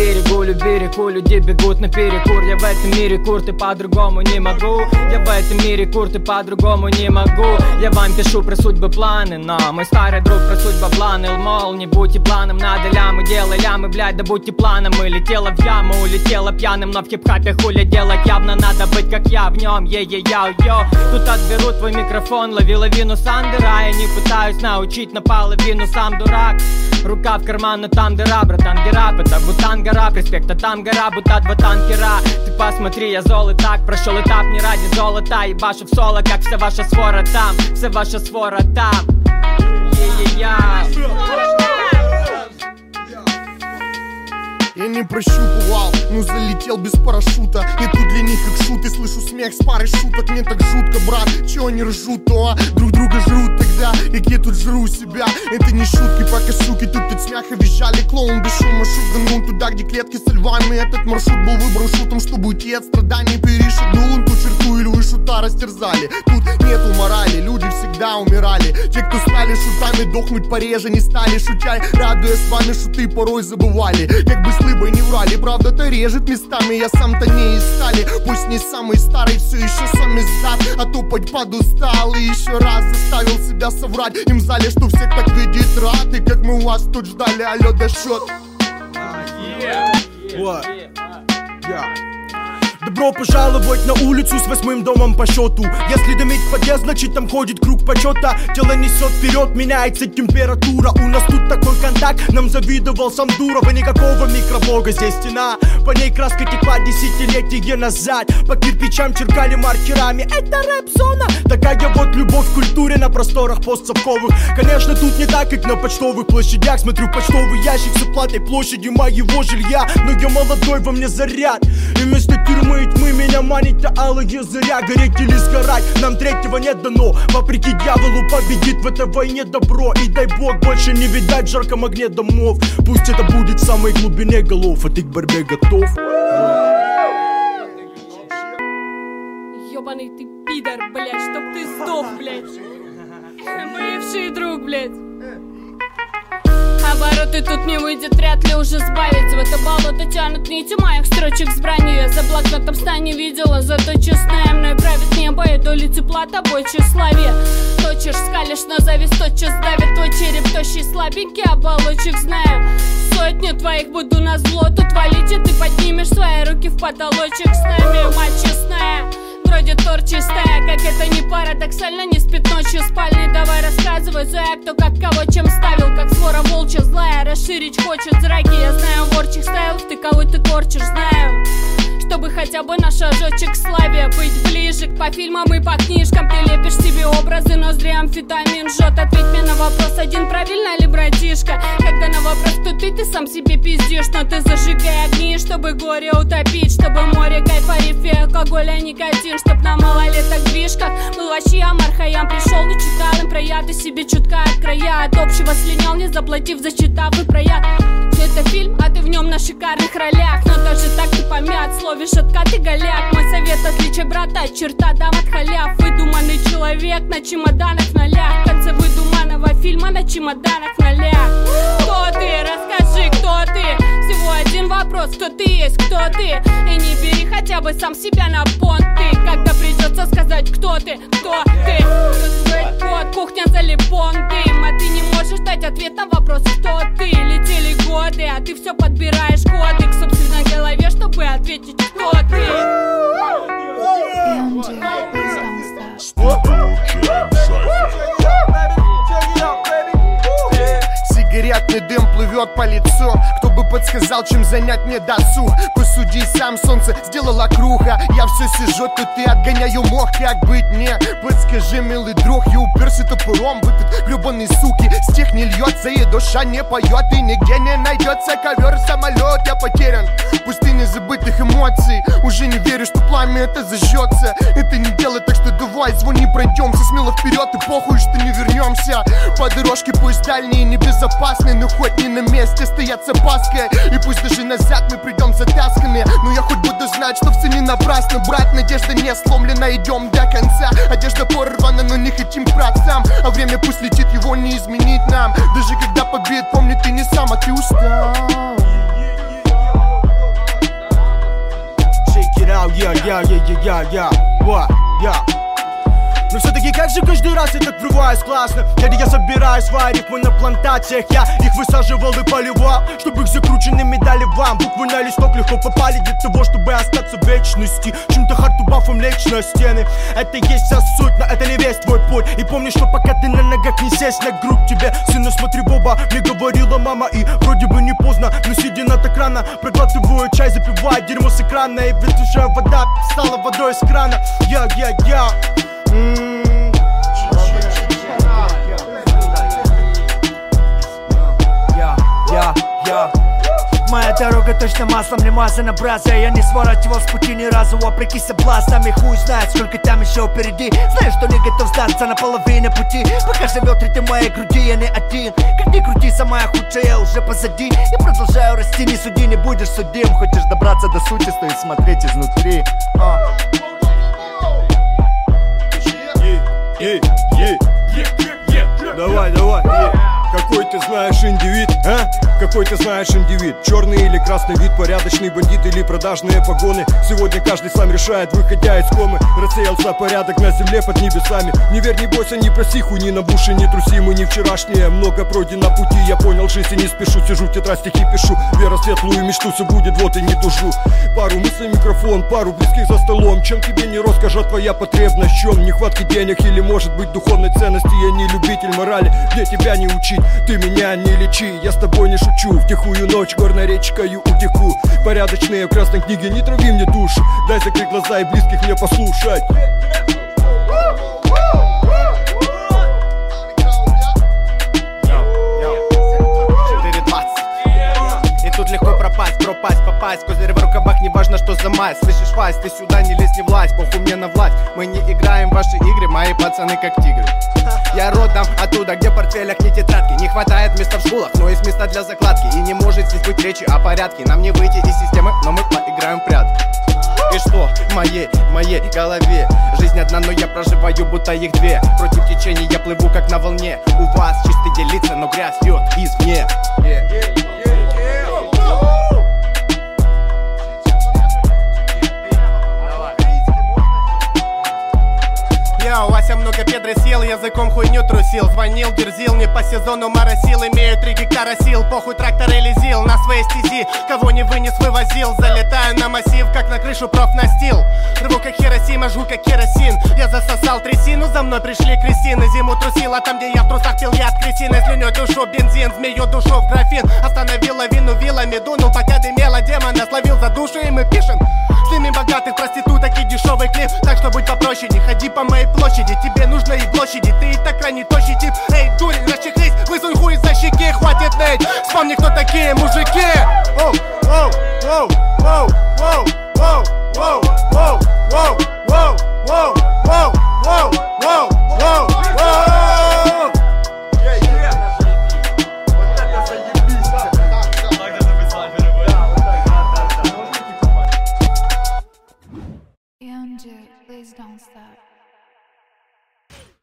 берегу, люби реку, люди бегут наперекур. Я в этом мире курт и по-другому не могу. Я в этом мире курт и по-другому не могу. Я вам пишу про судьбы планы, но мой старый друг про судьбы планы. Мол, не будьте планом, надо лямы, делай лямы, блядь, да будьте планом. И летела в яму, улетела пьяным, но в хип-хапе хули делать явно надо быть как я в нем. Е-е-яу-йо, тут отберут твой микрофон, лови лавину Сандера. Я не пытаюсь научить наполовину, сам дурак. Рука в карман, но там дыра, братан, герап. Это Бутан гора, респекта там гора, будто два танкера. Ты посмотри, я зол и так прошел этап не ради золота. Ебашу в соло, как вся ваша свора там, вся ваша свора там. Я не прощупывал, но залетел без парашюта. И тут для них как шут, и слышу смех с парой шуток. Мне так жутко, брат, чего они ржут, то друг друга жрут тогда, как я тут жру себя. Это не шутки, пока суки тут от смеха визжали. Клоун без шума шуганул туда, где клетки со львами. Этот маршрут был выбран шутом, чтобы уйти от страданий. Перешагнул он ту черту, и львы шута растерзали. Тут нету морали, люди всегда умирали. Те, кто стали шутами, дохнуть пореже не стали. Шутя, радуясь вами, шуты порой забывали. Как бы с лыбой не врали, правда-то режет местами. Я сам-то не из стали, пусть не самый старый, все еще сам издат. А топать подустал и еще раз заставил себя соврать им в зале, что всех так видит рад. И как мы вас тут ждали, алло, да счет. Добро пожаловать на улицу с 8-м домом по счету. Если дымить подъезд, значит там ходит круг почета. Тело несет вперед, меняется температура. У нас тут такой контакт, нам завидовал сам Дуров. И никакого микробога, здесь стена. По ней краска текла десятилетия назад. По кирпичам черкали маркерами. Это рэп-зона. Такая вот любовь к культуре на просторах постсовковых. Конечно, тут не так, как на почтовых площадях. Смотрю почтовый ящик с оплатой площади моего жилья. Но я молодой, во мне заряд. И вместо тюрьмы и тьмы меня манит алые заря. Гореть или сгорать, нам третьего не дано. Вопреки дьяволу победит в этой войне добро. И дай бог больше не видать в жарком огне домов. Пусть это будет в самой глубине голов, а ты к борьбе готов. Ёбаный ты пидор, блядь, чтоб ты сдох, блядь. Бывший друг, блядь. Обороты тут не выйдет, вряд ли уже сбавить. В это болото тянут нити моих строчек с бранью. Я за блокнотом сна не видела, зато честная мной правит небо и доли тепла тобой тщеславие. Точишь, скалишь на зависть, тотчас давит твой череп. Тощий, слабенький, оболочек знаю. Сотню твоих буду на зло тут валить, и ты поднимешь свои руки в потолочек с нами. Мать честная, вроде торт чистая, как это не парадоксально, не спит ночью спальни. Давай рассказывай, зоя, кто как кого чем ставил, как свора волчья злая, расширить хочет зраки. Я знаю, ворчих стайлов, ты кого ты корчишь, знаю. Чтобы хотя бы наш шажочек к славе, быть ближе по фильмам и по книжкам. Ты лепишь себе образы, ноздри амфетамин жжет. Ответь мне на вопрос один, правильно ли, братишка? Когда на вопрос, кто ты сам себе пиздишь. Но ты зажигай огни, чтобы горе утопить, чтобы море кайфа, рифе, алкоголя, никотин. Чтоб на малолеток движках был вообще Амар Хаям. Пришел, не читал им про яды, себе чутка от края. От общего слинял, не заплатив за счета и про яд. Все это фильм, а ты в нем на шикарных ролях. Но даже так ты помят, словишь откат и голяк. Мой совет, отличие брата от черта, дам от халяв. Выдуманный человек на чемоданах в нолях. В конце выдуманного фильма на чемоданах в нолях. Кто ты? Расскажи, кто ты? Всего один вопрос, кто ты есть, кто ты? И не бери хотя бы сам себя на понты, когда придется сказать, кто ты, кто ты. Вот кухня залипон дым, а ты не можешь дать ответ на вопрос, кто ты. Летели годы, а ты все подбираешь коды к собственной голове, чтобы ответить, кто ты. Сигаретный дым плывет по лицу. Кто бы подсказал, чем занять мне досуг? Посуди сам, солнце сделало круга. Я все сижу тут и отгоняю мох. Как быть мне? Подскажи, милый друг. Я уперся топором в этот гребаный суки. Стих не льется и душа не поет. И нигде не найдется ковер, самолет. Я потерян в пустыне забытых эмоций. Уже не верю, что пламя это зажжется. Это не дело, так что давай, звони, пройдемся смело вперед. И похуй, что не вернемся. По дорожке пусть дальние небезопасны, но хоть не на месте стоят с опаской. И пусть даже назад мы придем затасканные, но я хоть буду знать, что все не напрасно. Брат, надежда не сломлена, идем до конца. Одежда порвана, но не хотим к працам. А время пусть летит, его не изменить нам. Даже когда побед, помни, ты не сам, а ты устал. Но все-таки как же каждый раз я так врываюсь классно? Когда я собираю свои рифмы на плантациях, я их высаживал и поливал, чтобы их закрученными дали вам. Буквы на листок легко попали для того, чтобы остаться в вечности. Чем-то хардтубафом лечь на стены. Это есть вся суть, но это не весь твой путь. И помни, что пока ты на ногах, не сесть на грудь тебе. Сына, смотри в оба, мне говорила мама. И вроде бы не поздно, но сидя на так рано, проглатываю чай, запиваю дерьмо с экрана. И ветрушая вода стала водой из крана. Моя дорога точно маслом не мазана, браза. Я не сворачивал с пути ни разу, вопреки соблазнам. И хуй знает, сколько там еще впереди. Знаю, что не готов сдаться на половине пути. Пока живет ритм моей груди, я не один. Как ни крути, самая худшая уже позади. Я продолжаю расти, не суди, не будешь судим. Хочешь добраться до сути, стоит смотреть изнутри. Давай, какой ты знаешь индивид, а? Какой ты знаешь индивид? Черный или красный вид, порядочный бандит или продажные погоны. Сегодня каждый сам решает, выходя из комы. Рассеялся порядок на земле под небесами. Не верь, не бойся, не проси, хуйни на буши, не труси. Мы не вчерашние, много пройдено пути. Я понял жизнь и не спешу, сижу, тетрадь стихи пишу. Вера светлую мечту, все будет, вот и не тужу. Пару мыслей, микрофон, пару близких за столом. Чем тебе не роскошь, а твоя потребность? В чем? Нехватки денег или может быть духовной ценности? Я не любитель морали, где тебя не учить. Ты меня не лечи, я с тобой не шучу. В тихую ночь горной речкою утеку. Порядочные в красной книге, не трави мне душу. Дай закрыть глаза и близких мне послушать. Тут легко пропасть, попасть. Козырь в рукавах, неважно, что за мать. Слышишь, Вась, ты сюда не лезь, не влазь. Похуй мне на власть, мы не играем в ваши игры. Мои пацаны как тигры. Я родом оттуда, где в портфелях не тетрадки. Не хватает места в школах, но есть места для закладки. И не может здесь быть речи о порядке. Нам не выйти из системы, но мы поиграем в прятки. И что в моей голове? Жизнь одна, но я проживаю, будто их две. Против течения я плыву, как на волне. У вас чистые лица, но грязь льет извне. Вася много педры съел, языком хуйню трусил. Звонил, дерзил, не по сезону моросил. Имею 3 гектара сил, похуй трактор или зил. На своей стези, кого не вынес, вывозил. Залетаю на массив, как на крышу профнастил. Рву как Хиросима, жгу как керосин. Я засосал трясину, за мной пришли крестины. Зиму трусил, а там, где я в трусах пил яд крысиной. Слюнёй душу бензин, змею душу в графин. Остановил лавину вилами, дунул, пока дымела демона. Словил за душу, и мы пишем. Снимем богатых проституток и дешевый клип. Так что будь попроще, не ходи по моей площади. Тебе нужно и площади, ты и так крайне тощий тип. Эй, дурень, расчехлись, высунь хуй за щеки. Хватит ныть, вспомни, кто такие мужики. Оу, оу, оу, оу, оу, оу, оу, оу, оу, оу, оу, оу, оу, оу, оу, оу. Вот это заебись. Young J, please don't stop.